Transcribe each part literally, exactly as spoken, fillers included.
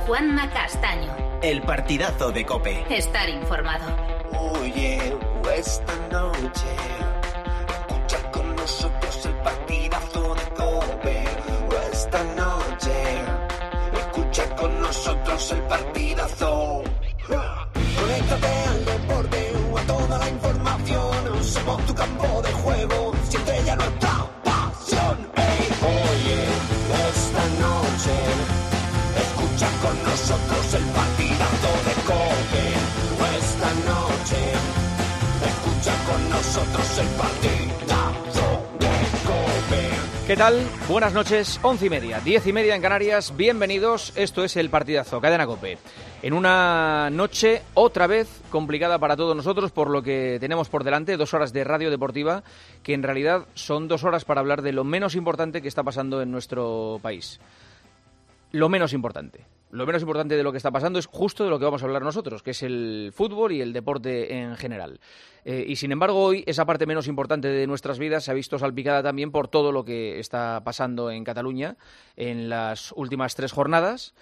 Juanma Castaño. El partidazo de COPE. Estar informado. Oye, esta noche escucha con nosotros el partidazo de COPE. Esta noche escucha con nosotros el partidazo. Conéctate al deporte o a toda la información. Somos tu campo de juego. Siente ya nuestra pasión. Hey, oye, esta noche escucha con nosotros el partidazo de COPE. Esta noche escucha con nosotros el partidazo de COPE. ¿Qué tal? Buenas noches, once y media, diez y media en Canarias. Bienvenidos, esto es el partidazo, Cadena COPE. En una noche otra vez complicada para todos nosotros por lo que tenemos por delante, dos horas de radio deportiva, que en realidad son dos horas para hablar de lo menos importante que está pasando en nuestro país. Lo menos importante. Lo menos importante de lo que está pasando es justo de lo que vamos a hablar nosotros, que es el fútbol y el deporte en general. Eh, y sin embargo hoy esa parte menos importante de nuestras vidas se ha visto salpicada también por todo lo que está pasando en Cataluña en las últimas tres jornadas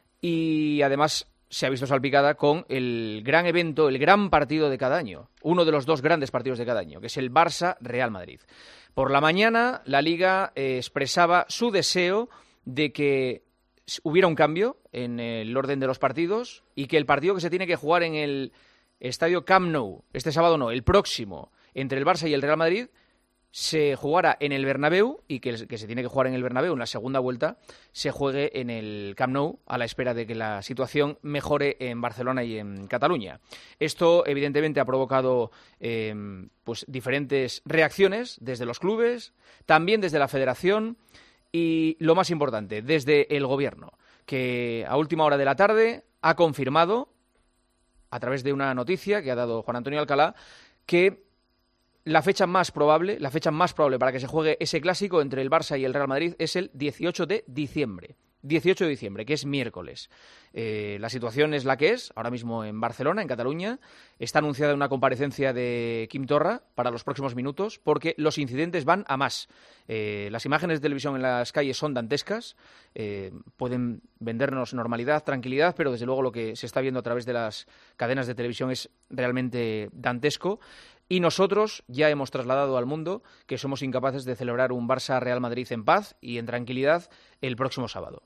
y además se ha visto salpicada con el gran evento, el gran partido de cada año, uno de los dos grandes partidos de cada año, que es el Barça-Real Madrid. Por la mañana la Liga eh, expresaba su deseo de que hubiera un cambio en el orden de los partidos y que el partido que se tiene que jugar en el estadio Camp Nou, este sábado no, el próximo, entre el Barça y el Real Madrid, se jugara en el Bernabéu y que, el, que se tiene que jugar en el Bernabéu en la segunda vuelta, se juegue en el Camp Nou a la espera de que la situación mejore en Barcelona y en Cataluña. Esto evidentemente ha provocado eh, pues, diferentes reacciones desde los clubes, también desde la federación y lo más importante, desde el gobierno, que a última hora de la tarde ha confirmado, a través de una noticia que ha dado Juan Antonio Alcalá, que la fecha más probable, la fecha más probable para que se juegue ese clásico entre el Barça y el Real Madrid es el dieciocho de diciembre. dieciocho de diciembre, que es miércoles. Eh, la situación es la que es, ahora mismo en Barcelona, en Cataluña. Está anunciada una comparecencia de Quim Torra para los próximos minutos, porque los incidentes van a más. Eh, las imágenes de televisión en las calles son dantescas, eh, pueden vendernos normalidad, tranquilidad, pero desde luego lo que se está viendo a través de las cadenas de televisión es realmente dantesco. Y nosotros ya hemos trasladado al mundo que somos incapaces de celebrar un Barça-Real Madrid en paz y en tranquilidad el próximo sábado.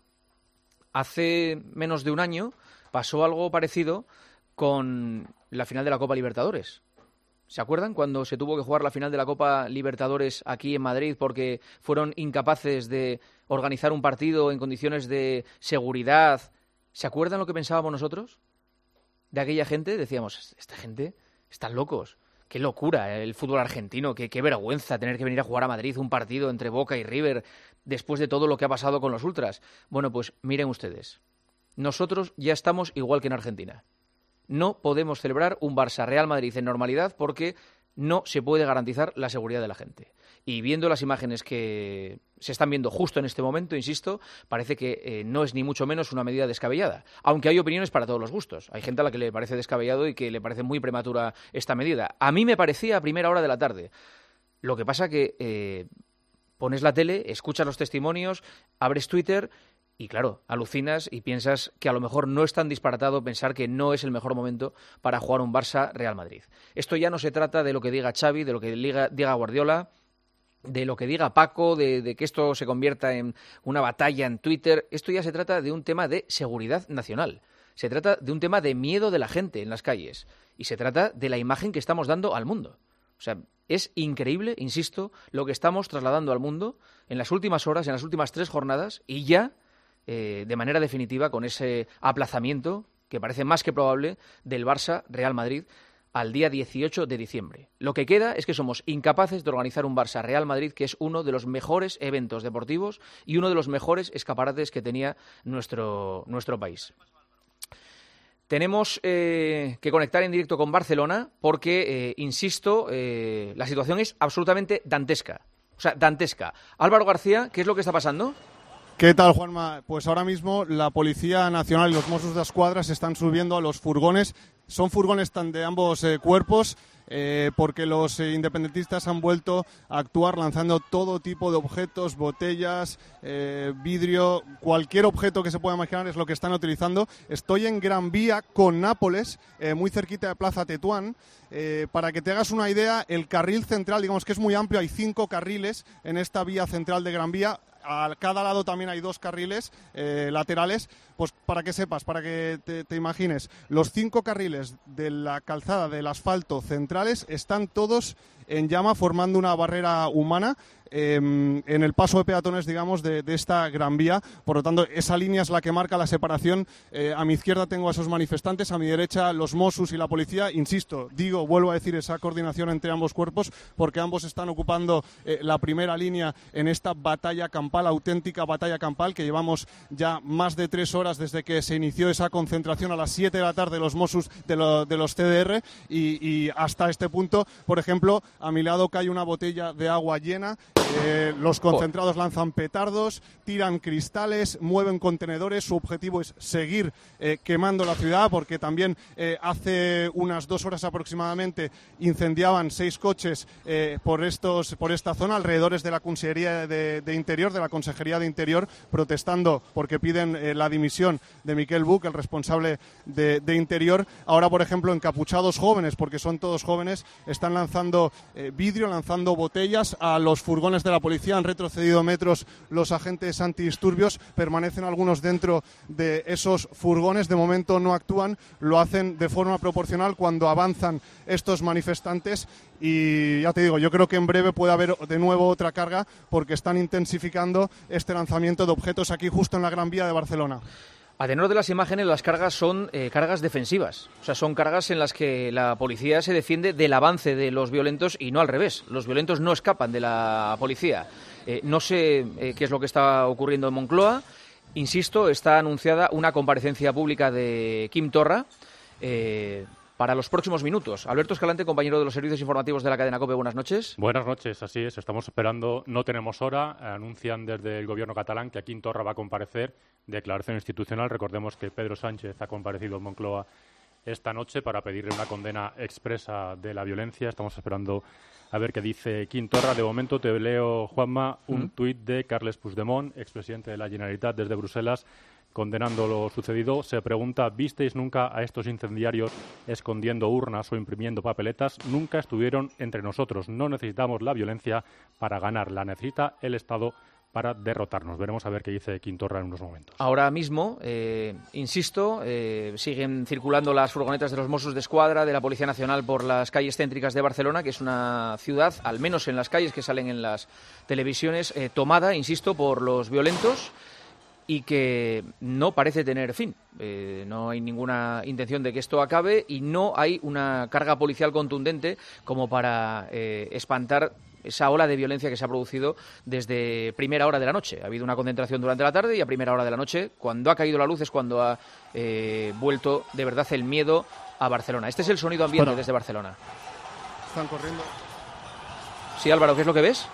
Hace menos de un año pasó algo parecido con la final de la Copa Libertadores. ¿Se acuerdan cuando se tuvo que jugar la final de la Copa Libertadores aquí en Madrid porque fueron incapaces de organizar un partido en condiciones de seguridad? ¿Se acuerdan lo que pensábamos nosotros de aquella gente? Decíamos, esta gente están locos. Qué locura el fútbol argentino, qué, qué vergüenza tener que venir a jugar a Madrid un partido entre Boca y River después de todo lo que ha pasado con los ultras. Bueno, pues miren ustedes, nosotros ya estamos igual que en Argentina. No podemos celebrar un Barça-Real Madrid en normalidad porque no se puede garantizar la seguridad de la gente. Y viendo las imágenes que se están viendo justo en este momento, insisto, parece que eh, no es ni mucho menos una medida descabellada. Aunque hay opiniones para todos los gustos. Hay gente a la que le parece descabellado y que le parece muy prematura esta medida. A mí me parecía a primera hora de la tarde. Lo que pasa que eh, pones la tele, escuchas los testimonios, abres Twitter y claro, alucinas y piensas que a lo mejor no es tan disparatado pensar que no es el mejor momento para jugar un Barça-Real Madrid. Esto ya no se trata de lo que diga Xavi, de lo que diga, diga Guardiola, de lo que diga Paco, de, de que esto se convierta en una batalla en Twitter. Esto ya se trata de un tema de seguridad nacional. Se trata de un tema de miedo de la gente en las calles. Y se trata de la imagen que estamos dando al mundo. O sea, es increíble, insisto, lo que estamos trasladando al mundo en las últimas horas, en las últimas tres jornadas, y ya eh, de manera definitiva con ese aplazamiento, que parece más que probable, del Barça-Real Madrid al día dieciocho de diciembre. Lo que queda es que somos incapaces de organizar un Barça-Real Madrid, que es uno de los mejores eventos deportivos y uno de los mejores escaparates que tenía nuestro, nuestro país. Tenemos eh, que conectar en directo con Barcelona porque, eh, insisto, eh, la situación es absolutamente dantesca. O sea, dantesca. Álvaro García, ¿qué es lo que está pasando? ¿Qué tal, Juanma? Pues ahora mismo la Policía Nacional y los Mossos de Escuadra se están subiendo a los furgones. Son furgones tan de ambos eh, cuerpos. Eh, porque los eh, independentistas han vuelto a actuar lanzando todo tipo de objetos, botellas, eh, vidrio, cualquier objeto que se pueda imaginar es lo que están utilizando. Estoy en Gran Vía con Nápoles, eh, muy cerquita de Plaza Tetuán. Eh, para que te hagas una idea, el carril central, digamos que es muy amplio, hay cinco carriles en esta vía central de Gran Vía. A cada lado también hay dos carriles eh, laterales, pues para que sepas, para que te, te imagines, los cinco carriles de la calzada del asfalto centrales están todos en llama formando una barrera humana eh, en el paso de peatones, digamos, de, de esta Gran Vía. Por lo tanto, esa línea es la que marca la separación. Eh, a mi izquierda tengo a esos manifestantes, a mi derecha los Mossos y la policía. Insisto, digo, vuelvo a decir, esa coordinación entre ambos cuerpos, porque ambos están ocupando eh, la primera línea en esta batalla campal, auténtica batalla campal, que llevamos ya más de tres horas desde que se inició esa concentración a las siete de la tarde de los Mossos de, lo, de los C D R y, y hasta este punto. Por ejemplo, a mi lado cae una botella de agua llena. Eh, los concentrados lanzan petardos, tiran cristales, mueven contenedores. Su objetivo es seguir eh, quemando la ciudad, porque también eh, hace unas dos horas aproximadamente incendiaban seis coches eh, por estos por esta zona, alrededores de la Consejería de, de Interior, de la Consejería de Interior, protestando porque piden eh, la dimisión de Miquel Buch, el responsable de, de Interior. Ahora, por ejemplo, encapuchados jóvenes, porque son todos jóvenes, están lanzando eh, vidrio, lanzando botellas a los furgones de la policía. Han retrocedido metros los agentes antidisturbios, permanecen algunos dentro de esos furgones. De momento no actúan, lo hacen de forma proporcional cuando avanzan estos manifestantes. Y ya te digo, yo creo que en breve puede haber de nuevo otra carga, porque están intensificando este lanzamiento de objetos aquí justo en la Gran Vía de Barcelona. A tenor de las imágenes, las cargas son eh, cargas defensivas. O sea, son cargas en las que la policía se defiende del avance de los violentos y no al revés. Los violentos no escapan de la policía. Eh, no sé eh, qué es lo que está ocurriendo en Moncloa. Insisto, está anunciada una comparecencia pública de Quim Torra eh, para los próximos minutos. Alberto Escalante, compañero de los servicios informativos de la cadena COPE, buenas noches. Buenas noches, así es, estamos esperando, no tenemos hora. Anuncian desde el gobierno catalán que Quim Torra va a comparecer, declaración institucional. Recordemos que Pedro Sánchez ha comparecido en Moncloa esta noche para pedirle una condena expresa de la violencia. Estamos esperando a ver qué dice Quim Torra. De momento te leo, Juanma, un ¿Mm? tuit de Carles Puigdemont, expresidente de la Generalitat, desde Bruselas, condenando lo sucedido. Se pregunta: ¿visteis nunca a estos incendiarios escondiendo urnas o imprimiendo papeletas? Nunca estuvieron entre nosotros. No necesitamos la violencia para ganar, la necesita el Estado para derrotarnos. Veremos a ver qué dice Quim Torra en unos momentos. Ahora mismo, eh, insisto, eh, siguen circulando las furgonetas de los Mossos de Escuadra, de la Policía Nacional, por las calles céntricas de Barcelona, que es una ciudad, al menos en las calles que salen en las televisiones, eh, tomada, insisto, por los violentos, y que no parece tener fin. Eh, no hay ninguna intención de que esto acabe y no hay una carga policial contundente como para eh, espantar esa ola de violencia que se ha producido desde primera hora de la noche. Ha habido una concentración durante la tarde y a primera hora de la noche, cuando ha caído la luz, es cuando ha eh, vuelto de verdad el miedo a Barcelona. Este es el sonido ambiente bueno, desde Barcelona. Están corriendo. Sí, Álvaro, ¿qué es lo que ves?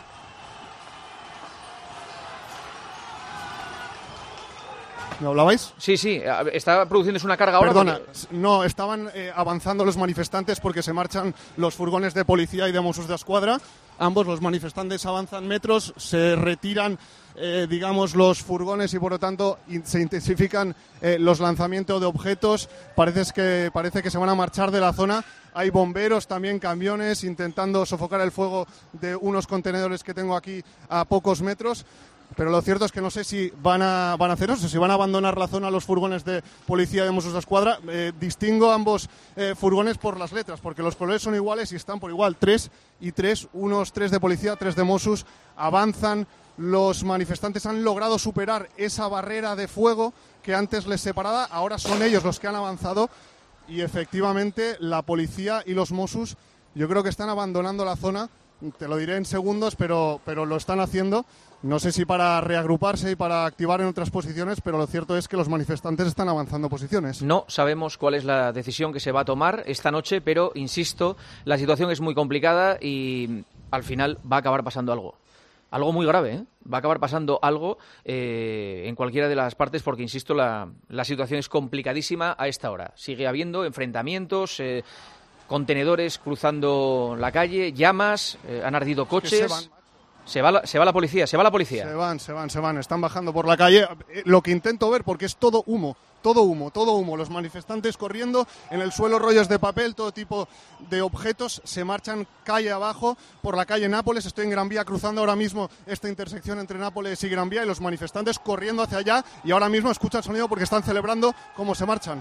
¿Me hablabais? Sí, sí, está produciéndose una carga ahora. Perdona, porque... no, estaban eh, avanzando los manifestantes porque se marchan los furgones de policía y de Mossos de Escuadra. Ambos, los manifestantes, avanzan metros, se retiran, eh, digamos, los furgones y, por lo tanto, in- se intensifican eh, los lanzamientos de objetos. Parece que, parece que se van a marchar de la zona. Hay bomberos, también camiones, intentando sofocar el fuego de unos contenedores que tengo aquí a pocos metros. Pero lo cierto es que no sé si van a, van a hacer eso, si van a abandonar la zona los furgones de policía de Mossos de Escuadra. Eh, distingo ambos eh, furgones por las letras, porque los colores son iguales y están por igual. Tres y tres, unos tres de policía, tres de Mossos. Avanzan, los manifestantes han logrado superar esa barrera de fuego que antes les separaba. Ahora son ellos los que han avanzado y efectivamente la policía y los Mossos yo creo que están abandonando la zona. Te lo diré en segundos, pero, pero lo están haciendo. No sé si para reagruparse y para activar en otras posiciones, pero lo cierto es que los manifestantes están avanzando posiciones. No sabemos cuál es la decisión que se va a tomar esta noche, pero, insisto, la situación es muy complicada y al final va a acabar pasando algo. algo muy grave, ¿eh? Va a acabar pasando algo eh, en cualquiera de las partes porque, insisto, la, la situación es complicadísima a esta hora. Sigue habiendo enfrentamientos, eh, contenedores cruzando la calle, llamas, eh, han ardido coches. Se van. Se va, la, se va la policía, se va la policía. Se van, se van, se van, están bajando por la calle. Lo que intento ver, porque es todo humo, todo humo, todo humo. Los manifestantes corriendo, en el suelo rollos de papel, todo tipo de objetos, se marchan calle abajo por la calle Nápoles. Estoy en Gran Vía cruzando ahora mismo esta intersección entre Nápoles y Gran Vía y los manifestantes corriendo hacia allá y ahora mismo escucha el sonido porque están celebrando cómo se marchan.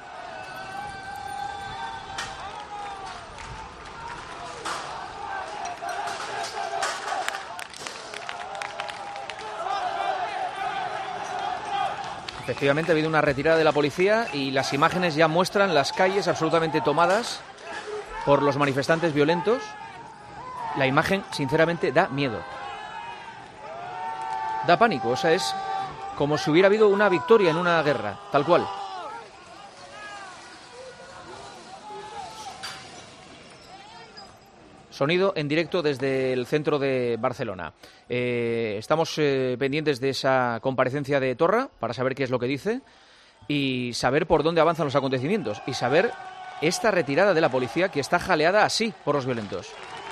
Efectivamente, ha habido una retirada de la policía y las imágenes ya muestran las calles absolutamente tomadas por los manifestantes violentos. La imagen, sinceramente, da miedo. Da pánico, o sea, es como si hubiera habido una victoria en una guerra, tal cual. Sonido en directo desde el centro de Barcelona. Eh, estamos eh, pendientes de esa comparecencia de Torra para saber qué es lo que dice y saber por dónde avanzan los acontecimientos y saber esta retirada de la policía que está jaleada así por los violentos.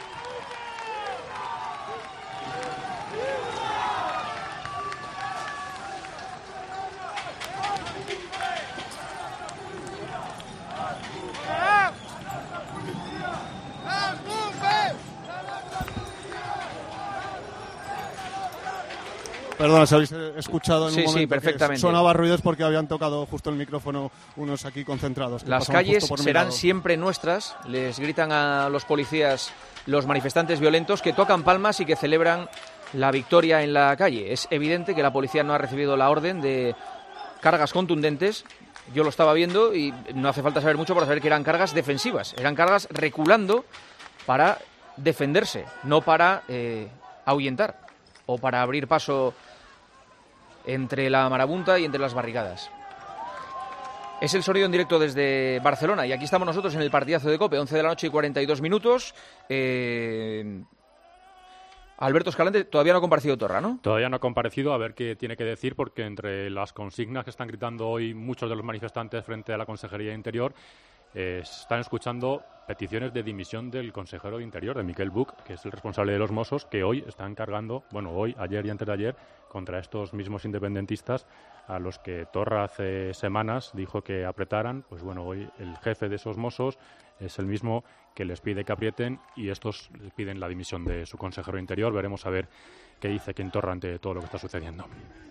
Perdona, si habéis escuchado en sí, un momento sí, perfectamente. Que sonaba ruidos porque habían tocado justo el micrófono unos aquí concentrados. Las calles serán siempre nuestras, les gritan a los policías los manifestantes violentos que tocan palmas y que celebran la victoria en la calle. Es evidente que la policía no ha recibido la orden de cargas contundentes. Yo lo estaba viendo y no hace falta saber mucho para saber que eran cargas defensivas, eran cargas reculando para defenderse, no para eh, ahuyentar o para abrir paso entre la marabunta y entre las barricadas. Es el sonido en directo desde Barcelona y aquí estamos nosotros en el partidazo de COPE, once de la noche y cuarenta y dos minutos. Eh... Alberto Escalante, todavía no ha comparecido Torra, ¿no? Todavía no ha comparecido, a ver qué tiene que decir, porque entre las consignas que están gritando hoy muchos de los manifestantes frente a la Consejería de Interior, eh, están escuchando peticiones de dimisión del consejero de Interior, de Miquel Buch, que es el responsable de los Mossos, que hoy están cargando, bueno, hoy, ayer y antes de ayer, contra estos mismos independentistas a los que Torra hace semanas dijo que apretaran. Pues bueno, hoy el jefe de esos Mossos es el mismo que les pide que aprieten y estos les piden la dimisión de su consejero de Interior. Veremos a ver qué dice Quim Torra ante todo lo que está sucediendo.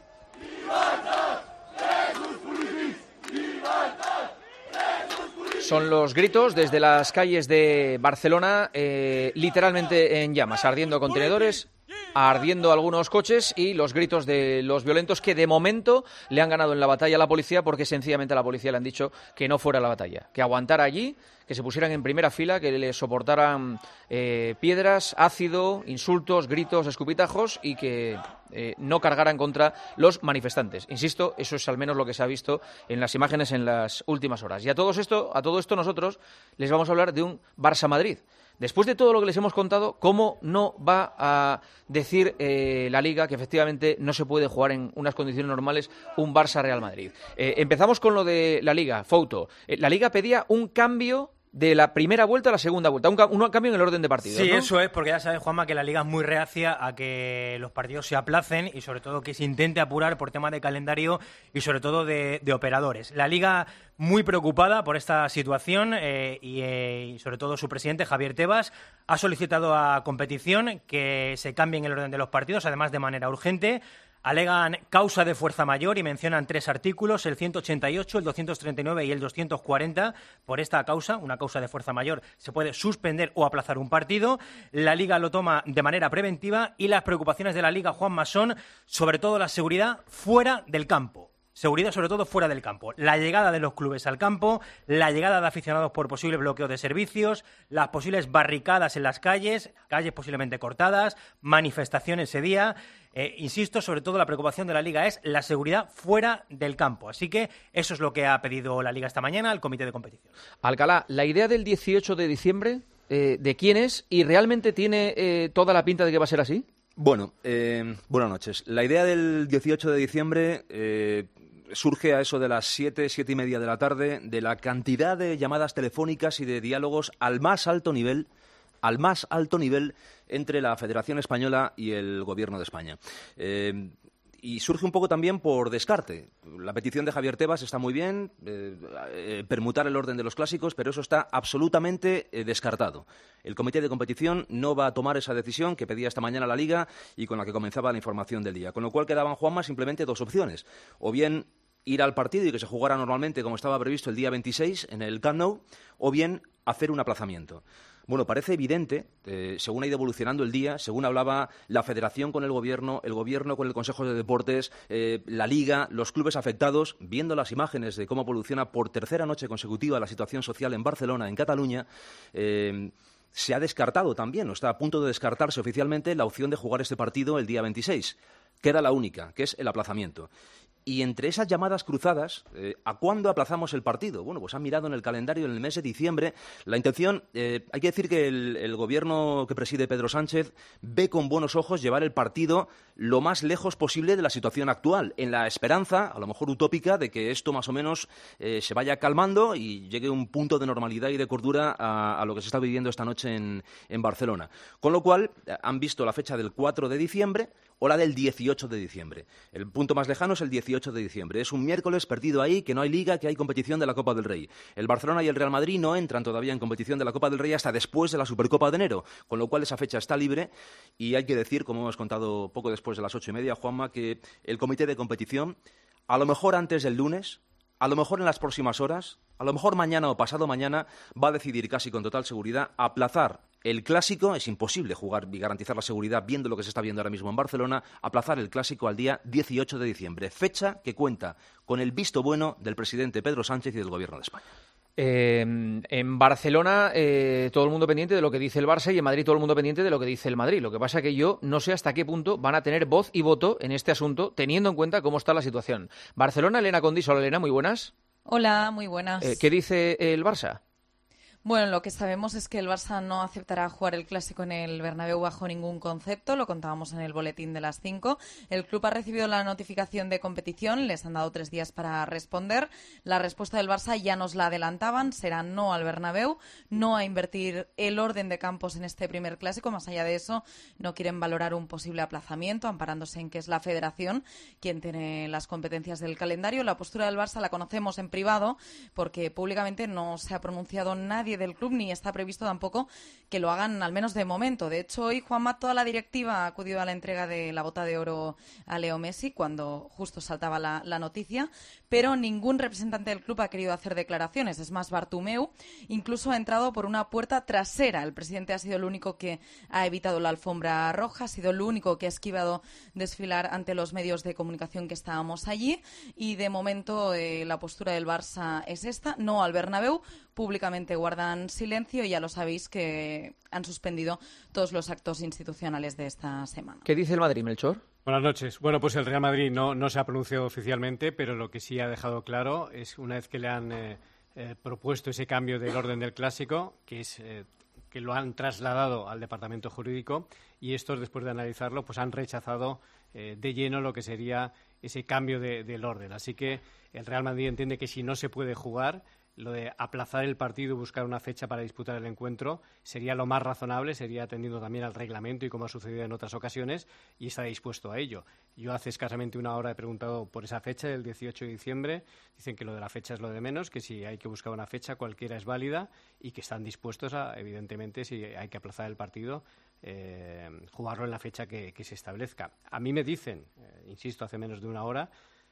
Son los gritos desde las calles de Barcelona, eh, literalmente en llamas, ardiendo contenedores, ardiendo algunos coches y los gritos de los violentos que de momento le han ganado en la batalla a la policía porque sencillamente a la policía le han dicho que no fuera a la batalla, que aguantara allí, que se pusieran en primera fila, que le soportaran eh, piedras, ácido, insultos, gritos, escupitajos y que eh, no cargaran contra los manifestantes. Insisto, eso es al menos lo que se ha visto en las imágenes en las últimas horas. Y a todo esto, a todo esto nosotros les vamos a hablar de un Barça-Madrid. Después de todo lo que les hemos contado, ¿cómo no va a decir eh, la Liga que efectivamente no se puede jugar en unas condiciones normales un Barça-Real Madrid? Eh, empezamos con lo de la Liga, Fouto. Eh, la Liga pedía un cambio de la primera vuelta a la segunda vuelta, un, ca- un cambio en el orden de partidos, Sí, ¿no? eso es, porque ya sabes, Juanma, que la Liga es muy reacia a que los partidos se aplacen y sobre todo que se intente apurar por temas de calendario y sobre todo de, de operadores. La Liga muy preocupada por esta situación eh, y, eh, y sobre todo su presidente, Javier Tebas, ha solicitado a competición que se cambien el orden de los partidos, además de manera urgente. Alegan causa de fuerza mayor y mencionan tres artículos, el ciento ochenta y ocho, el doscientos treinta y nueve y el doscientos cuarenta. Por esta causa, una causa de fuerza mayor, se puede suspender o aplazar un partido. La Liga lo toma de manera preventiva y las preocupaciones de la Liga, Juanma, son sobre todo la seguridad fuera del campo. Seguridad sobre todo fuera del campo. La llegada de los clubes al campo, la llegada de aficionados por posible bloqueo de servicios, las posibles barricadas en las calles, calles posiblemente cortadas, manifestaciones ese día. Eh, insisto, sobre todo la preocupación de la Liga es la seguridad fuera del campo. Así que eso es lo que ha pedido la Liga esta mañana al comité de competición. Alcalá, la idea del dieciocho de diciembre, eh, ¿de quién es? ¿Y realmente tiene eh, toda la pinta de que va a ser así? Bueno, eh, buenas noches. La idea del dieciocho de diciembre eh, surge a eso de las siete, siete y media de la tarde, de la cantidad de llamadas telefónicas y de diálogos al más alto nivel, al más alto nivel entre la Federación Española y el Gobierno de España. Eh, Y surge un poco también por descarte. La petición de Javier Tebas está muy bien, eh, eh, permutar el orden de los clásicos, pero eso está absolutamente eh, descartado. El comité de competición no va a tomar esa decisión que pedía esta mañana la Liga y con la que comenzaba la información del día. Con lo cual quedaban, Juanma, simplemente dos opciones. O bien ir al partido y que se jugara normalmente como estaba previsto el día veintiséis en el Camp Nou, o bien hacer un aplazamiento. Bueno, parece evidente, eh, según ha ido evolucionando el día, según hablaba la Federación con el Gobierno, el Gobierno con el Consejo de Deportes, eh, la Liga, los clubes afectados, viendo las imágenes de cómo evoluciona por tercera noche consecutiva la situación social en Barcelona, en Cataluña, eh, se ha descartado también, o está a punto de descartarse oficialmente, la opción de jugar este partido el día veintiséis. Queda la única, que es el aplazamiento. Y entre esas llamadas cruzadas, eh, ¿a cuándo aplazamos el partido? Bueno, pues han mirado en el calendario en el mes de diciembre. La intención, eh, hay que decir que el, el gobierno que preside Pedro Sánchez ve con buenos ojos llevar el partido lo más lejos posible de la situación actual, en la esperanza, a lo mejor utópica, de que esto más o menos eh, se vaya calmando y llegue a un punto de normalidad y de cordura a, a lo que se está viviendo esta noche en, en Barcelona. Con lo cual, eh, han visto la fecha del cuatro de diciembre o la del dieciocho de diciembre. El punto más lejano es el dieciocho de diciembre. Es un miércoles perdido ahí, que no hay Liga, que hay competición de la Copa del Rey. El Barcelona y el Real Madrid no entran todavía en competición de la Copa del Rey hasta después de la Supercopa de enero, con lo cual esa fecha está libre y hay que decir, como hemos contado poco después de las ocho y media, Juanma, que el comité de competición, a lo mejor antes del lunes, a lo mejor en las próximas horas, a lo mejor mañana o pasado mañana, va a decidir casi con total seguridad aplazar el Clásico. Es imposible jugar y garantizar la seguridad viendo lo que se está viendo ahora mismo en Barcelona, aplazar el Clásico al día dieciocho de diciembre, fecha que cuenta con el visto bueno del presidente Pedro Sánchez y del Gobierno de España. Eh, en Barcelona eh, todo el mundo pendiente de lo que dice el Barça y en Madrid todo el mundo pendiente de lo que dice el Madrid. Lo que pasa es que yo no sé hasta qué punto van a tener voz y voto en este asunto, teniendo en cuenta cómo está la situación. Barcelona, Elena Condis. Hola, Elena, muy buenas. Hola, muy buenas. Eh, ¿Qué dice el Barça? Bueno, lo que sabemos es que el Barça no aceptará jugar el Clásico en el Bernabéu bajo ningún concepto, lo contábamos en el boletín de las cinco. El club ha recibido la notificación de competición, les han dado tres días para responder. La respuesta del Barça ya nos la adelantaban, será no al Bernabéu, no a invertir el orden de campos en este primer Clásico. Más allá de eso, no quieren valorar un posible aplazamiento, amparándose en que es la Federación quien tiene las competencias del calendario. La postura del Barça la conocemos en privado, porque públicamente no se ha pronunciado nadie del club, ni está previsto tampoco que lo hagan, al menos de momento. De hecho, hoy Juanma, toda la directiva ha acudido a la entrega de la bota de oro a Leo Messi cuando justo saltaba la, la noticia, pero ningún representante del club ha querido hacer declaraciones. Es más, Bartomeu incluso ha entrado por una puerta trasera. El presidente ha sido el único que ha evitado la alfombra roja, ha sido el único que ha esquivado desfilar ante los medios de comunicación que estábamos allí, y de momento eh, la postura del Barça es esta: no al Bernabéu. Públicamente guardan silencio y ya lo sabéis que han suspendido todos los actos institucionales de esta semana. ¿Qué dice el Madrid, Melchor? Buenas noches. Bueno, pues el Real Madrid no, no se ha pronunciado oficialmente, pero lo que sí ha dejado claro es, una vez que le han eh, eh, propuesto ese cambio del orden del Clásico, que es eh, que lo han trasladado al Departamento Jurídico, y estos, después de analizarlo, pues han rechazado eh, de lleno lo que sería ese cambio de, del orden. Así que el Real Madrid entiende que si no se puede jugar, lo de aplazar el partido y buscar una fecha para disputar el encuentro sería lo más razonable, sería atendiendo también al reglamento y como ha sucedido en otras ocasiones, y está dispuesto a ello. Yo hace escasamente una hora he preguntado por esa fecha del dieciocho de diciembre, dicen que lo de la fecha es lo de menos, que si hay que buscar una fecha cualquiera es válida y que están dispuestos a, evidentemente, si hay que aplazar el partido, eh, jugarlo en la fecha que, que se establezca. A mí me dicen, eh, insisto, hace menos de una hora,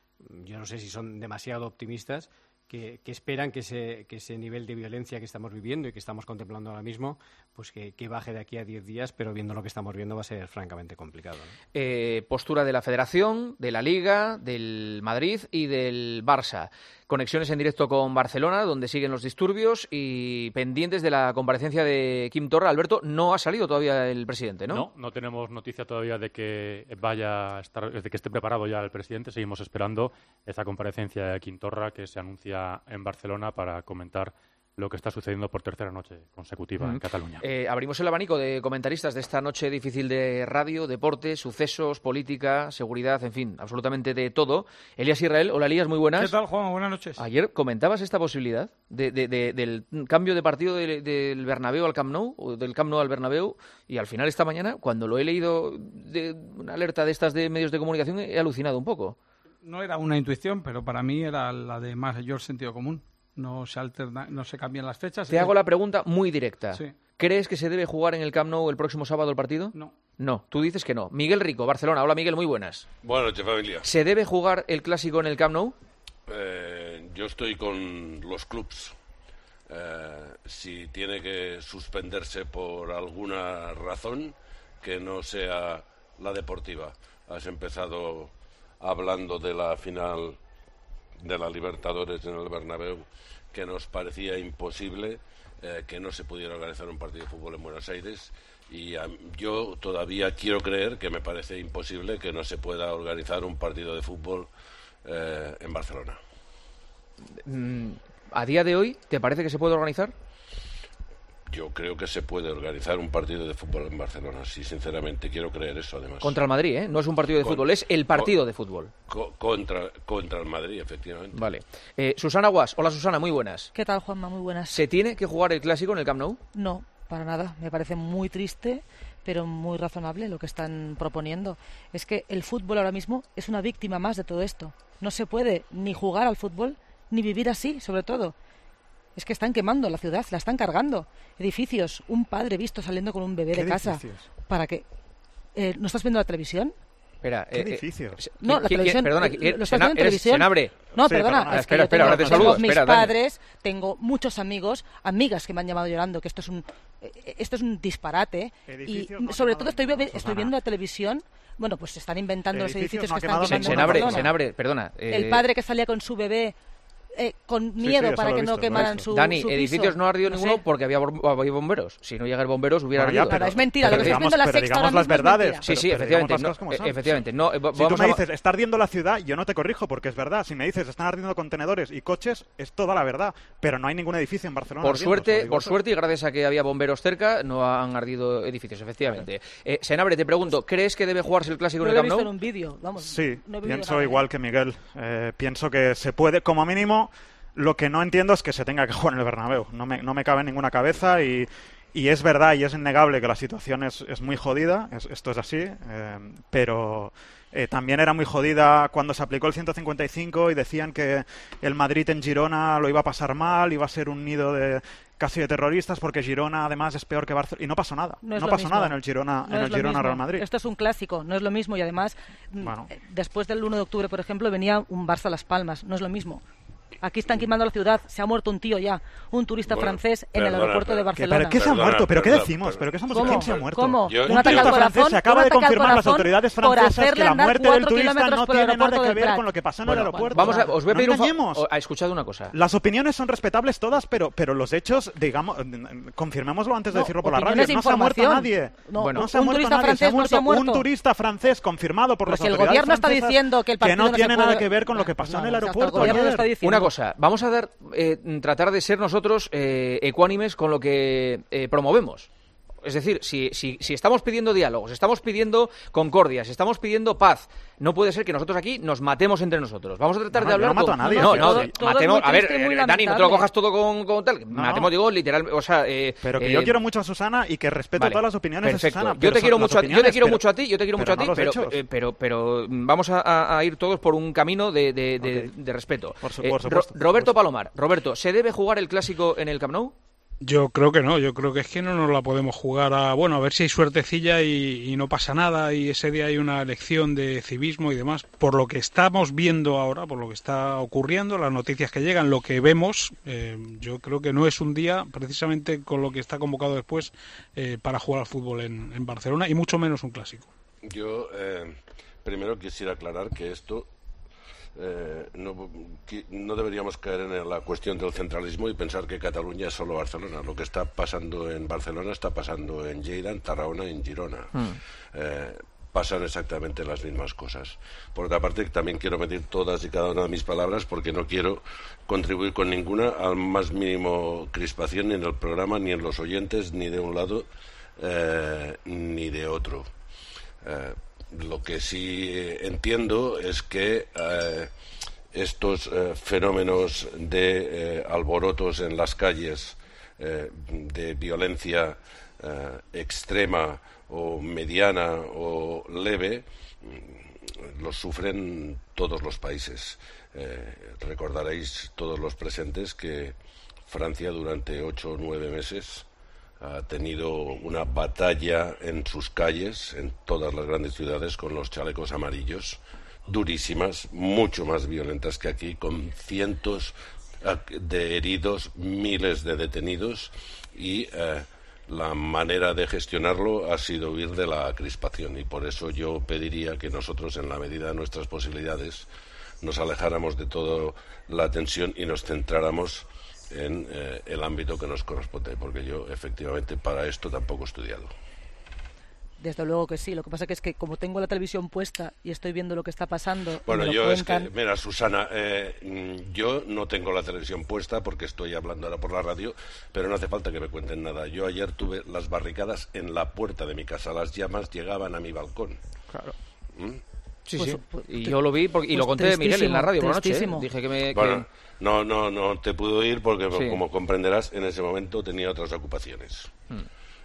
yo no sé si son demasiado optimistas, Que, que esperan que ese, que ese nivel de violencia que estamos viviendo y que estamos contemplando ahora mismo, pues que, que baje de aquí a diez días, pero viendo lo que estamos viendo va a ser francamente complicado, ¿no? Eh, postura de la Federación, de la Liga, del Madrid y del Barça. Conexiones en directo con Barcelona, donde siguen los disturbios, y pendientes de la comparecencia de Quim Torra. Alberto, no ha salido todavía el presidente, ¿no? No, no tenemos noticia todavía de que vaya a estar, de que esté preparado ya el presidente. Seguimos esperando esa comparecencia de Quim Torra, que se anuncia en Barcelona para comentar lo que está sucediendo por tercera noche consecutiva mm. en Cataluña. Eh, abrimos el abanico de comentaristas de esta noche difícil de radio, deporte, sucesos, política, seguridad, en fin, absolutamente de todo. Elías Israel, hola Elías, muy buenas. ¿Qué tal, Juan? Buenas noches. Ayer comentabas esta posibilidad de, de, de, del cambio de partido de, del Bernabéu al Camp Nou, o del Camp Nou al Bernabéu, y al final esta mañana, cuando lo he leído de una alerta de estas de medios de comunicación, he alucinado un poco. No era una intuición, pero para mí era la de mayor sentido común. No se alterna, no se cambian las fechas. Te hago la pregunta muy directa. Sí. ¿Crees que se debe jugar en el Camp Nou el próximo sábado el partido? No. No, tú dices que no. Miguel Rico, Barcelona. Hola Miguel, muy buenas. Buenas noches, familia. ¿Se debe jugar el clásico en el Camp Nou? Eh, yo estoy con los clubs. Eh, si tiene que suspenderse por alguna razón, que no sea la deportiva. Has empezado hablando de la final de la Libertadores en el Bernabéu, que nos parecía imposible eh, que no se pudiera organizar un partido de fútbol en Buenos Aires, y um, yo todavía quiero creer que me parece imposible que no se pueda organizar un partido de fútbol eh, en Barcelona. ¿A día de hoy te parece que se puede organizar? Yo creo que se puede organizar un partido de fútbol en Barcelona, sí, sinceramente, quiero creer eso, además. Contra el Madrid, ¿eh? No es un partido de Con, fútbol, es el partido con, de fútbol. Con, contra, contra el Madrid, efectivamente. Vale. Eh, Susana Guas, hola Susana, muy buenas. ¿Qué tal, Juanma? Muy buenas. ¿Se tiene que jugar el clásico en el Camp Nou? No, para nada. Me parece muy triste, pero muy razonable lo que están proponiendo. Es que el fútbol ahora mismo es una víctima más de todo esto. No se puede ni jugar al fútbol, ni vivir así, sobre todo. Es que están quemando la ciudad, la están cargando. Edificios, un padre visto saliendo con un bebé de casa. Edificios? ¿Para qué? Eh, ¿No estás viendo la televisión? Espera, ¿Qué eh, edificios? Eh, no, la ¿quién, televisión. Perdona, ¿Lo estás Sena, viendo en televisión? Senabre. No, sí, perdona. perdona. Es espera, que espera, ahora te tengo saludo. mis Espera, padres, tengo muchos amigos, amigas que me han llamado llorando que esto es un, eh, esto es un disparate. Edificios Y no sobre quemados, todo estoy, no, estoy Susana. viendo la televisión. Bueno, pues se están inventando los Edificios edificios no que quemados están en quemando en Senabre, Barcelona. Senabre, perdona. Eh, El padre que salía con su bebé eh, con Sí, miedo sí, eso para lo he que visto, no lo he quemaran visto. su Dani, su piso. edificios no ha ardido No ninguno sé. porque había, bom- había bomberos. Si no llegan bomberos hubiera Bueno, ya, ardido. pero- es mentira, pero lo que estáis digamos- viendo en la pero Sexta digamos ahora las mismo es verdades. mentira. Sí, Pero- sí, pero efectivamente. digamos las No, cosas como eh, son. efectivamente. No, eh, va- Si tú vamos me a- dices, está ardiendo la ciudad, yo no te corrijo porque es verdad. Si me dices, están ardiendo contenedores y coches, es toda la verdad. Pero no hay ningún edificio en Barcelona Por ardiendo, suerte, os lo digo por eso. suerte y gracias a que había bomberos cerca, no han ardido edificios, efectivamente. Eh, Senabre, te pregunto, ¿crees que debe jugarse el clásico Yo en lo el he Camp visto en Nou? un vídeo, vamos. Sí, no he vivido pienso nada, ¿eh? igual que Miguel. Eh, pienso que se puede, como mínimo, lo que no entiendo es que se tenga que jugar en el Bernabéu. No me, no me cabe en ninguna cabeza y, y es verdad y es innegable que la situación es, es muy jodida, es- esto es así, eh, pero eh, también era muy jodida cuando se aplicó el ciento cincuenta y cinco y decían que el Madrid en Girona lo iba a pasar mal, iba a ser un nido de casi de terroristas porque Girona además es peor que Barcelona y no pasó nada. No es No lo pasó mismo. nada en el Girona, No en es el lo Girona mismo. Real Madrid. Esto es un clásico, no es lo mismo y además mm, Bueno. eh, después del uno de octubre, por ejemplo, venía un Barça Las Palmas, no es lo mismo. Aquí están quemando la ciudad, se ha muerto un tío ya, un turista Bueno, francés en el perdona, aeropuerto de pero- ¿Qué, Barcelona. pero, ¿qué se ha Perdona, muerto? ¿Pero qué perdona, decimos? perdona. ¿Pero qué estamos ¿Cómo? ¿Quién se ha muerto? ¿Cómo? Yo- Un Un ataque al turista corazón, francés, se acaba un de ataque al confirmar las corazón autoridades por francesas que hacerle la andar muerte del cuatro turista kilómetros no por el tiene nada aeropuerto que del ver Prat. con lo que pasó en Bueno, el aeropuerto. vamos a, os voy a No pedir un fa- engañemos. o- a escuchad una cosa. Las opiniones son respetables todas, pero, pero los hechos, digamos, confirmémoslo antes de No, decirlo por la radio. opiniones e No se ha muerto información. nadie. No, Bueno, no se ha un muerto turista nadie. francés Se ha no se ha muerto un muerto. turista francés confirmado por Pero las si el autoridades gobierno está francesas diciendo que el partido no no se tiene puede- nada que ver con lo que pasó en el Nada, hasta el aeropuerto gobierno lo ayer. está diciendo. Una cosa, vamos a dar, eh, tratar de ser nosotros eh, ecuánimes con lo que eh, promovemos. Es decir, si, si, si estamos pidiendo diálogos, estamos pidiendo concordia, si estamos pidiendo paz, no puede ser que nosotros aquí nos matemos entre nosotros. Vamos a tratar No, de yo hablar no mato con... a nadie. No, Sí, no, todo- de- todo es matemos... muy A ver, triste y muy eh, Dani, no te lo lamentable. cojas todo con, con tal. No. Matemos, digo, literalmente, o sea... eh, Pero que eh, yo quiero mucho a Susana y que respeto vale, todas las opiniones perfecto. de Susana. Yo pero te son quiero las mucho a ti, yo te opiniones, quiero pero- mucho a ti, yo te quiero mucho pero a ti, no los pero, hechos. eh, pero, pero vamos a, a- a ir todos por un camino de, de, de, Ok. de respeto. Por su- Eh, por Ro- supuesto, por Roberto supuesto. Palomar, Roberto, ¿se debe jugar el clásico en el Camp Nou? Yo creo que no, yo creo que es que no nos la podemos jugar a, bueno, a ver si hay suertecilla y, y no pasa nada y ese día hay una lección de civismo y demás. Por lo que estamos viendo ahora, por lo que está ocurriendo, las noticias que llegan, lo que vemos, eh, yo creo que no es un día, precisamente con lo que está convocado después, eh, para jugar al fútbol en, en Barcelona y mucho menos un clásico. Yo eh, primero quisiera aclarar que esto eh, no, que no deberíamos caer en la cuestión del centralismo y pensar que Cataluña es solo Barcelona. Lo que está pasando en Barcelona está pasando en Lleida, en Tarragona y en Girona. Mm. Eh, pasan exactamente las mismas cosas. Por otra parte, también quiero meter todas y cada una de mis palabras porque no quiero contribuir con ninguna al más mínimo crispación ni en el programa, ni en los oyentes, ni de un lado eh, ni de otro. Eh, lo que sí entiendo es que eh, estos eh, fenómenos de eh, alborotos en las calles, eh, de violencia eh, extrema o mediana o leve, los sufren todos los países. Eh, recordaréis todos los presentes que Francia durante ocho o nueve meses ha tenido una batalla en sus calles, en todas las grandes ciudades, con los chalecos amarillos, durísimas, mucho más violentas que aquí, con cientos de heridos, miles de detenidos y eh, la manera de gestionarlo ha sido huir de la crispación y por eso yo pediría que nosotros, en la medida de nuestras posibilidades, nos alejáramos de toda la tensión y nos centráramos en eh, el ámbito que nos corresponde, porque yo efectivamente para esto tampoco he estudiado. Desde luego que sí, lo que pasa que es que como tengo la televisión puesta y estoy viendo lo que está pasando... Bueno, lo yo cuentan... es que, mira, Susana, eh, yo no tengo la televisión puesta porque estoy hablando ahora por la radio, pero no hace falta que me cuenten nada. Yo ayer tuve las barricadas en la puerta de mi casa, las llamas llegaban a mi balcón. Claro. ¿Mm? Sí, Pues, sí, pues, y yo lo vi porque, y pues lo conté Miguel en la radio por la noche. ¿eh? tristísimo. Dije que me... Bueno, que... no, no, no te pude ir porque, Sí. como comprenderás, en ese momento tenía otras ocupaciones. Hmm.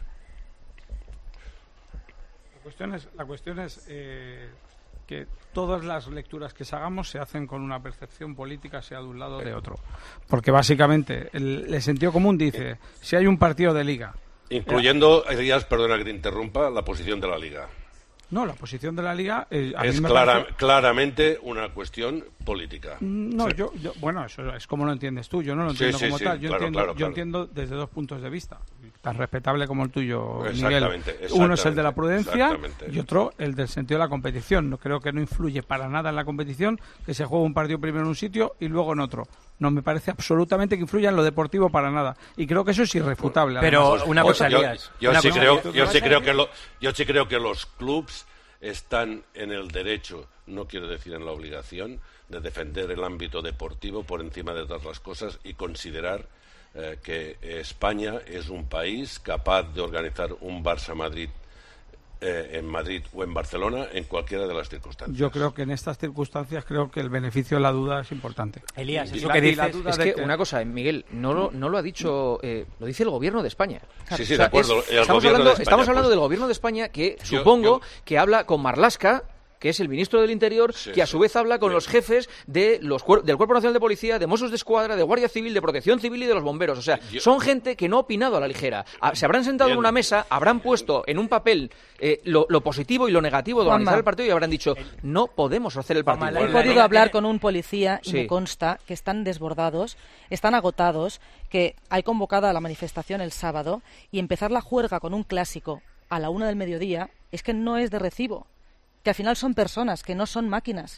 La cuestión es, la cuestión es eh, que todas las lecturas que se hagamos se hacen con una percepción política, sea de un lado o de otro. Porque básicamente el, el sentido común dice, si hay un partido de liga... Incluyendo, Elías, perdona que te interrumpa, la posición de la Liga. No, la posición de la liga... Eh, a Es mí me clara, parece- claramente una cuestión política. No, Sí. yo, yo, bueno, eso es como lo entiendes tú, yo no lo Sí, entiendo sí, como sí, tal, yo, claro, entiendo, claro, yo claro. entiendo desde dos puntos de vista, tan respetable como el tuyo, Miguel. Exactamente, Uno es el de la exactamente, prudencia exactamente. y otro el del sentido de la competición. No creo que no influye para nada en la competición que se juegue un partido primero en un sitio y luego en otro. No me parece absolutamente que influya en lo deportivo para nada. Y creo que eso es irrefutable. Pero además. una cosa, yo, Elías, yo una sí cosa- creo, yo sí creo que lo- yo sí creo que los clubs están en el derecho, no quiero decir en la obligación, de defender el ámbito deportivo por encima de todas las cosas y considerar eh, que España es un país capaz de organizar un Barça-Madrid eh, en Madrid o en Barcelona en cualquiera de las circunstancias. Yo creo que en estas circunstancias creo que el beneficio de la duda es importante. Elías, Y eso la- que y la dices... duda Es de que una cosa, eh, Miguel, no lo, no lo ha dicho, eh, lo dice el gobierno de España. Sí, sí, de acuerdo, el estamos gobierno hablando, de España, estamos hablando pues- del gobierno de España que Yo- supongo yo- que habla con Marlaska, que es el ministro del Interior, Sí, que a sí. su vez habla con Bien. los jefes de los cuer- del Cuerpo Nacional de Policía, de Mossos de Escuadra, de Guardia Civil, de Protección Civil y de los bomberos. O sea, Yo- son gente que no ha opinado a la ligera. Ah, Se habrán sentado Bien. en una mesa, habrán puesto en un papel eh, lo, lo positivo y lo negativo de Juanma. organizar el partido y habrán dicho, no podemos hacer el Juanma, partido. la- He la podido liga hablar tiene- con un policía y Sí. me consta que están desbordados, están agotados, que hay convocada la manifestación el sábado y empezar la juerga con un clásico a la una del mediodía es que no es de recibo, que al final son personas, que no son máquinas.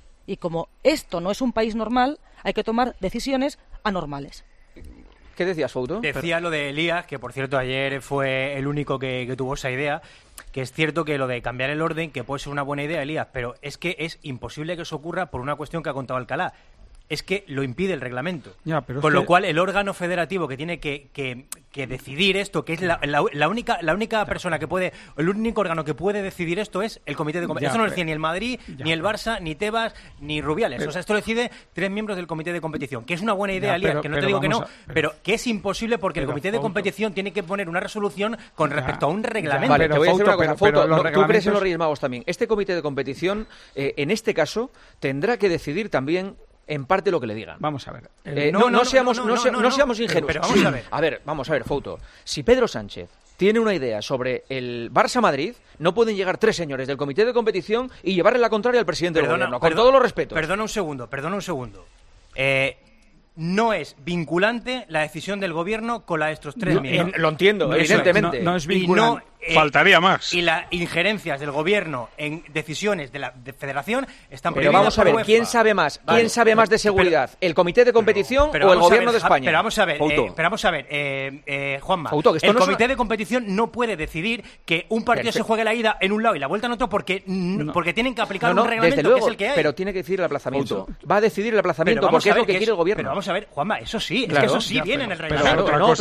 Y como esto no es un país normal, hay que tomar decisiones anormales. ¿Qué decías, Fouto? Decía lo de Elías, que por cierto ayer fue el único que, que tuvo esa idea, que es cierto que lo de cambiar el orden, que puede ser una buena idea, Elías, pero es que es imposible que eso ocurra por una cuestión que ha contado Alcalá. Es que lo impide el reglamento. Ya, pero es Con lo que- cual, el órgano federativo que tiene que, que- que decidir esto, que es la, la- la única la única persona que puede, el único órgano que puede decidir esto es el comité de competición. Ya, Eso no lo pero- decide ni el Madrid, ya, ni el pero- Barça, ni Tebas, ni Rubiales. Pero- o sea, esto lo decide tres miembros del comité de competición, que es una buena idea, Ya, Elías, pero- que no te pero digo que no, vamos a- pero- pero que es imposible porque el pero, comité de Fouto- competición tiene que poner una resolución con Ya, respecto a un ya, reglamento. Vale, Pero, te voy a decir Fouto, una cosa, pero- Fouto, pero los no, tú crees en los reglamentos- Reyes Magos también. Este comité de competición, eh, en este caso, tendrá que decidir también en parte lo que le digan. Vamos a ver. Eh, El- no, no, no no, seamos, no, no, no, se- no, no no. seamos ingenuos. Pero vamos a ver. A ver, vamos a ver, Fouto. Si Pedro Sánchez tiene una idea sobre el Barça-Madrid, no pueden llegar tres señores del comité de competición y llevarle la contraria al presidente del gobierno. Con perdona- todos los respetos. Perdona un segundo, perdona un segundo. Eh, no es vinculante la decisión del gobierno con la de estos tres No, miembros. en- lo entiendo, Eso es. evidentemente. No, no es Y vinculante. no- eh, faltaría más. Y las injerencias del gobierno en decisiones de la de federación están Pero vamos a ver, ¿quién sabe más? ¿Quién vale. sabe más de seguridad? Pero, ¿el comité de competición pero, pero o el gobierno ver, de España? Pero vamos a ver, eh, pero vamos a ver, eh, eh, Juanma, Fauto, que esto el no comité es una... de competición no puede decidir que un partido Perfecto. se juegue la ida en un lado y la vuelta en otro porque, no. porque tienen que aplicar no, no, un reglamento luego, que es el que hay. Pero tiene que decidir el aplazamiento. Fauto. Va a decidir el aplazamiento porque es lo que quiere el gobierno. Pero vamos a ver, Juanma, eso sí, es que eso sí viene en el reglamento.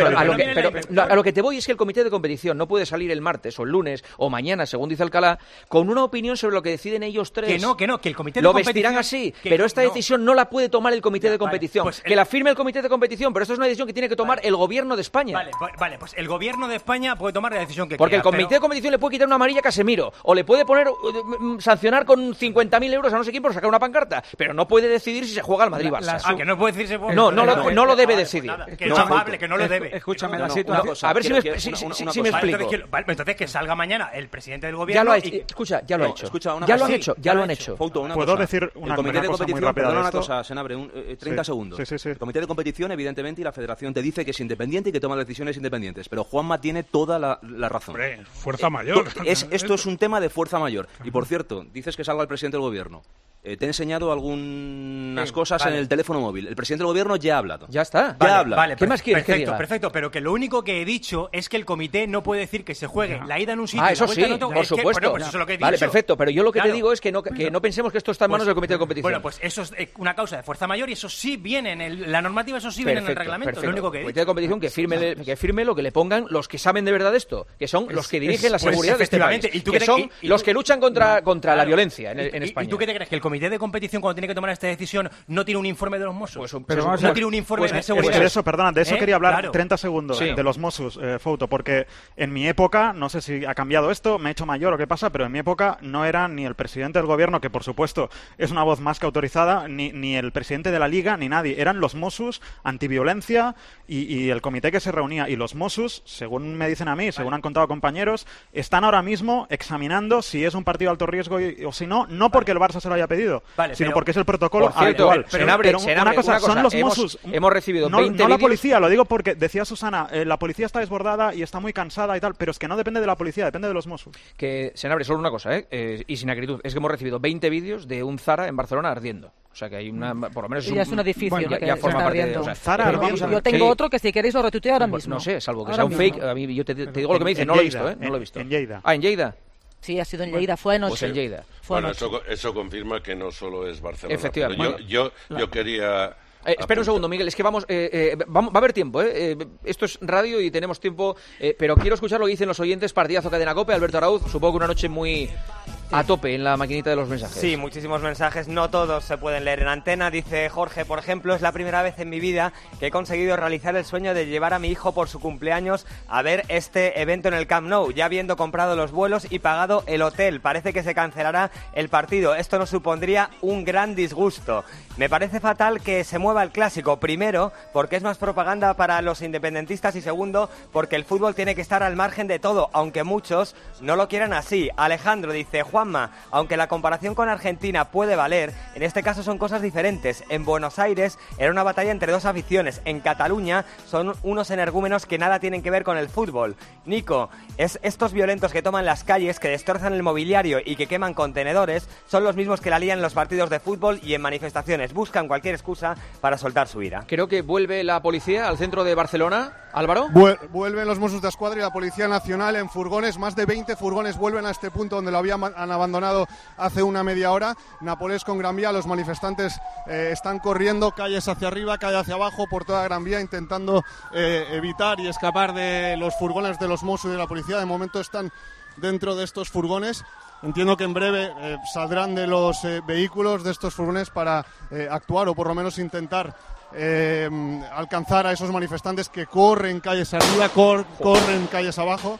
Pero a lo que te voy es que el comité de competición no puede salir el martes o el lunes o mañana, según dice Alcalá, con una opinión sobre lo que deciden ellos tres. Que no, que no, que el comité de lo competición... Lo vestirán así, pero esta no. decisión no la puede tomar el comité ya, de competición. Vale, pues que el... la firme el comité de competición, pero esto es una decisión que tiene que tomar vale. el gobierno de España. Vale, vale, pues el gobierno de España puede tomar la decisión que Porque quiera. Porque el comité pero... de competición le puede quitar una amarilla a Casemiro, o le puede poner, uh, sancionar con cincuenta mil euros a no sé quién por sacar una pancarta, pero no puede decidir si se juega al Madrid-Barça. Ah, que no puede decirse... Por... No, no, no, no, no lo debe decidir. Que no, amable, que no lo debe. Escúchame la situación. A ver si me explico. Entonces que salga mañana el presidente del gobierno... Ya lo ha hecho, escucha, ya lo ha hecho. Ya lo han hecho, ya lo han hecho. ¿Puedo decir una, el comité una de cosa competición, muy rápida perdona de una esto? cosa, Senabre, un, eh, treinta sí, segundos. Sí, sí, sí. El comité de competición, evidentemente, y la federación te dice que es independiente y que toma decisiones independientes, pero Juanma tiene toda la, la razón. Hombre, fuerza mayor. Eh, es, esto es un tema de fuerza mayor. Y, por cierto, dices que salga el presidente del gobierno. Eh, te he enseñado algunas sí, cosas vale. en el teléfono móvil. El presidente del gobierno ya ha hablado. Ya está. Ya vale, ha hablado. Vale, ¿Qué más quieres perfecto, que diga? Perfecto, pero que lo único que he dicho es que el comité no puede decir que se juegue no. la ida en un sitio ah, y eso la vuelta sí, en otro. por es supuesto. Que, bueno, pues eso es lo que he vale, dicho. perfecto, pero yo lo que claro. te digo es que no, que no pensemos que esto está en manos pues, del comité de competición. Bueno, pues eso es una causa de fuerza mayor y eso sí viene en el, la normativa, eso sí perfecto, viene en el reglamento. Perfecto. Lo único que he el dicho. comité de competición que firme, que firme lo que le pongan los que saben de verdad esto, que son es, los que dirigen es, la seguridad pues, de este país, ¿y tú que crees, son y, y, los que luchan contra, contra claro, la violencia en, en y, España. ¿Y tú qué te crees? ¿Que el comité de competición cuando tiene que tomar esta decisión no tiene un informe de los Mossos? Pues, pero no tiene un informe pues, de seguridad. Es que de eso, perdona, de eso ¿Eh? quería hablar claro. treinta segundos sí. de los Mossos, eh, Fouto, porque en mi época, no sé si ha cambiado esto, me he hecho mayor o qué pasa, pero en mi época no era ni el presidente del gobierno, que por supuesto es una voz más que autorizada, ni, ni el presidente de la Liga, ni nadie. Eran los Mossos, antiviolencia y, y el comité que se reunía. Y los Mossos, según me dicen a mí, según han contado compañeros, están ahora mismo examinando si es un partido de alto riesgo y, o si no, no porque el Barça se lo haya pedido, vale, sino pero, porque es el protocolo por cierto, habitual. Pero, Senabre, pero Senabre, una, cosa, una cosa, son los hemos, Mossos. Hemos recibido no, veinte no la vídeos. policía, lo digo porque decía Susana, eh, la policía está desbordada y está muy cansada y tal, pero es que no depende de la policía, depende de los Mossos. Que, Senabre, solo una cosa, ¿eh? eh y sin acritud, es que hemos recibido veinte vídeos de un Zara en Barcelona ardiendo. O sea que hay una, por lo menos es un, ya es un edificio bueno, que, ya, ya forma está parte ardiendo. de, o sea, Zara yo, yo tengo sí. otro que si queréis lo retuiteo ahora mismo. No sé, salvo que ahora sea un mismo. fake, a mí yo te, te digo lo que me dicen, en no lo he Lleida, visto, ¿eh? No en, lo he visto. En Lleida. Ah, en Lleida. Sí, ha sido en Lleida, fue anoche. Pues en Lleida. Fue bueno, anoche. eso, eso confirma que no solo es Barcelona. Efectivamente. Yo, yo, yo quería... Eh, espera un segundo, Miguel, es que vamos, eh, eh, vamos, va a haber tiempo, ¿eh? eh esto es radio y tenemos tiempo, eh, pero quiero escuchar lo que dicen los oyentes. Partidazo Cadena COPE, Alberto Arauz, supongo que una noche muy a tope en la maquinita de los mensajes. Sí, muchísimos mensajes, no todos se pueden leer en antena. Dice Jorge, por ejemplo, es la primera vez en mi vida que he conseguido realizar el sueño de llevar a mi hijo por su cumpleaños a ver este evento en el Camp Nou, ya habiendo comprado los vuelos y pagado el hotel. Parece que se cancelará el partido. Esto nos supondría un gran disgusto. Me parece fatal que se mueva el clásico, primero porque es más propaganda para los independentistas y segundo porque el fútbol tiene que estar al margen de todo, aunque muchos no lo quieran así. Alejandro dice, Juanma, aunque la comparación con Argentina puede valer, en este caso son cosas diferentes. En Buenos Aires era una batalla entre dos aficiones, en Cataluña son unos energúmenos que nada tienen que ver con el fútbol. Nico, es estos violentos que toman las calles, que destrozan el mobiliario y que queman contenedores, son los mismos que la lían en los partidos de fútbol y en manifestaciones. Buscan cualquier excusa para soltar su ira. Creo que vuelve la policía al centro de Barcelona. Álvaro. Vuelven los Mossos de Escuadra y la Policía Nacional en furgones. Más de veinte furgones vuelven a este punto donde lo habían han abandonado hace una media hora. Nápoles con Gran Vía. Los manifestantes eh, están corriendo calles hacia arriba, calles hacia abajo por toda Gran Vía intentando eh, evitar y escapar de los furgones de los Mossos y de la policía. De momento están dentro de estos furgones. Entiendo que en breve eh, saldrán de los eh, vehículos de estos furgones para eh, actuar o por lo menos intentar eh, alcanzar a esos manifestantes que corren calles arriba, cor- corren calles abajo.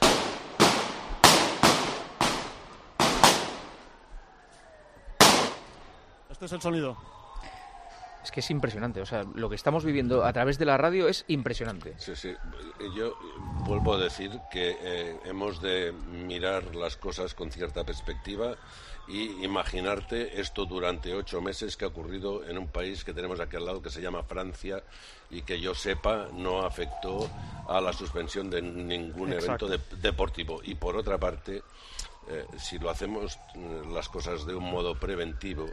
Este es el sonido. Es que es impresionante, o sea, lo que estamos viviendo a través de la radio es impresionante. Sí, sí. Yo vuelvo a decir que eh, hemos de mirar las cosas con cierta perspectiva y imaginarte esto durante ocho meses que ha ocurrido en un país que tenemos aquí al lado que se llama Francia y que yo sepa no afectó a la suspensión de ningún Exacto. evento de- deportivo. Y por otra parte, eh, si lo hacemos eh, las cosas de un modo preventivo,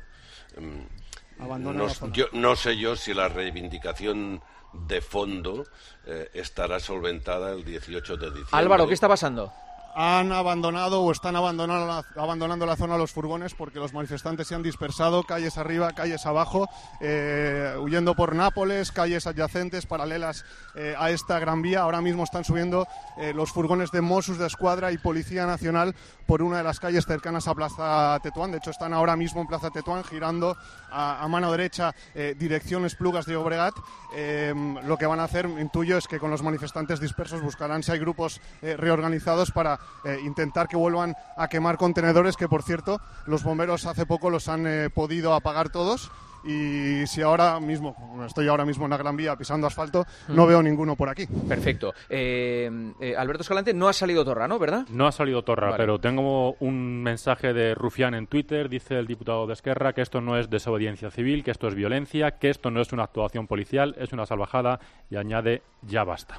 mm, Abandona no, la zona. yo, no sé yo si la reivindicación de fondo eh, estará solventada el dieciocho de diciembre. Álvaro, ¿qué está pasando? Han abandonado o están abandonando la, abandonando la zona los furgones porque los manifestantes se han dispersado, calles arriba, calles abajo, eh, huyendo por Nápoles, calles adyacentes, paralelas eh, a esta Gran Vía. Ahora mismo están subiendo eh, los furgones de Mossos de Escuadra y Policía Nacional por una de las calles cercanas a Plaza Tetuán. De hecho, están ahora mismo en Plaza Tetuán, girando a, a mano derecha, eh, dirección Esplugas de Llobregat. Eh, lo que van a hacer, intuyo, es que con los manifestantes dispersos buscarán si hay grupos eh, reorganizados para eh, intentar que vuelvan a quemar contenedores, que por cierto los bomberos hace poco los han eh, podido apagar todos. Y si ahora mismo, estoy ahora mismo en la Gran Vía pisando asfalto, no veo ninguno por aquí. Perfecto. Eh, eh, Alberto Escalante, no ha salido Torra, ¿no? ¿Verdad? No ha salido Torra, Vale. pero tengo un mensaje de Rufián en Twitter. Dice el diputado de Esquerra que esto no es desobediencia civil, que esto es violencia, que esto no es una actuación policial, es una salvajada, y añade, ya basta.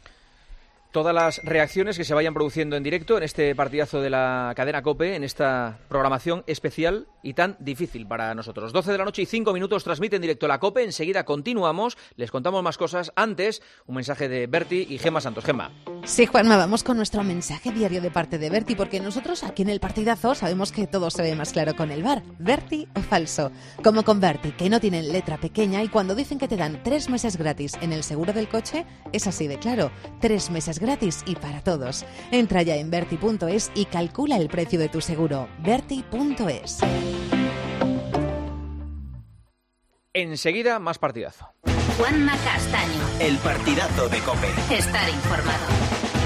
Todas las reacciones que se vayan produciendo en directo en este partidazo de la cadena COPE, en esta programación especial y tan difícil para nosotros. doce de la noche y cinco minutos transmite en directo la COPE. Enseguida continuamos, les contamos más cosas. Antes, un mensaje de Berti y Gemma Santos. Gemma. Sí, Juanma, vamos con nuestro mensaje diario de parte de Berti, porque nosotros aquí en el partidazo sabemos que todo se ve más claro con el V A R. ¿Berti o falso? Como con Berti, que no tienen letra pequeña, y cuando dicen que te dan tres meses gratis en el seguro del coche, es así de claro. Tres meses gratis y para todos. Entra ya en Berti punto es y calcula el precio de tu seguro. Berti punto es. Enseguida, más partidazo. Juanma Castaño. El partidazo de COPE. Estar informado.